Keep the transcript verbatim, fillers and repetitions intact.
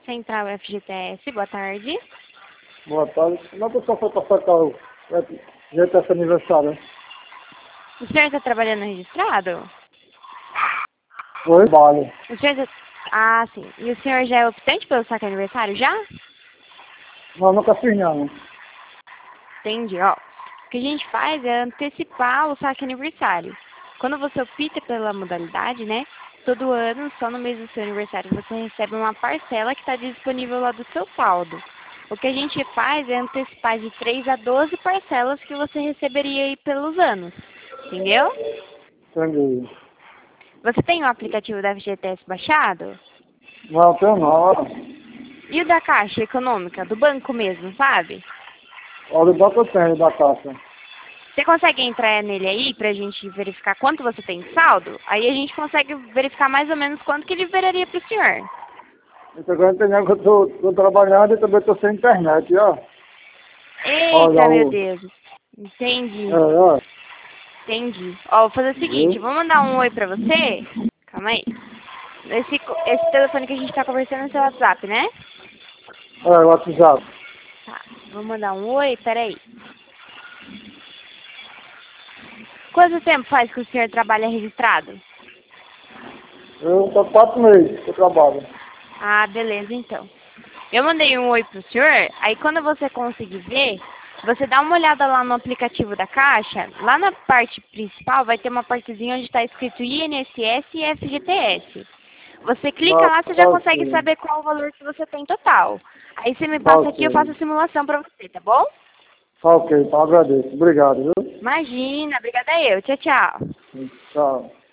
Central F G T S, boa tarde. Boa tarde. Como é que o senhor foi passar carro? Já está esse aniversário. O senhor está trabalhando registrado? Oi? Vale. O senhor já... Ah, sim. E o senhor já é optante pelo saque aniversário, já? Não, nunca fiz não. Entendi, ó. O que a gente faz é antecipar o saque aniversário. Quando você opta pela modalidade, né? Todo ano, só no mês do seu aniversário, você recebe uma parcela que está disponível lá do seu saldo. O que a gente faz é antecipar de três a doze parcelas que você receberia aí pelos anos. Entendeu? Entendi. Você tem o aplicativo da F G T S baixado? Não, tenho não. E o da Caixa Econômica, do banco mesmo, sabe? Olha o banco eu tenho da caixa. Você consegue entrar nele aí pra gente verificar quanto você tem de saldo? Aí a gente consegue verificar mais ou menos quanto que ele liberaria pro senhor. Então agora entendendo que eu tô, tô trabalhando e também tô sem internet, ó. Olha Eita, meu o... Deus. Entendi, É, ó. entendi. Ó, vou fazer o seguinte, Viu? vou mandar um oi pra você. Calma aí. Esse, co- esse telefone que a gente tá conversando é seu WhatsApp, né? É, o WhatsApp. Tá, vou mandar um oi, peraí. Quanto tempo faz que o senhor trabalha registrado? Eu tô quatro meses que eu trabalho. Ah, beleza, então. Eu mandei um oi pro senhor, aí quando você conseguir ver, você dá uma olhada lá no aplicativo da Caixa, lá na parte principal vai ter uma partezinha onde está escrito I N S S e F G T S. Você clica Não, lá, você já tá consegue ok. saber qual o valor que você tem total. Aí você me Tá passa aqui, eu ok. faço a simulação pra você, tá bom? Tá ok, então agradeço. Obrigado, viu? Imagina, obrigada eu. Tchau, tchau. Tchau.